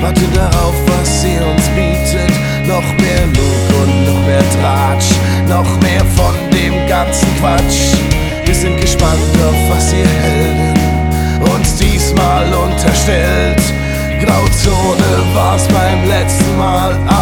warten darauf, was sie uns bietet. Noch mehr Lug und noch mehr Tratsch, noch mehr von dem ganzen Quatsch. Wir sind gespannt auf, was ihr Helden uns diesmal unterstellt. Grauzone war's beim letzten Mal.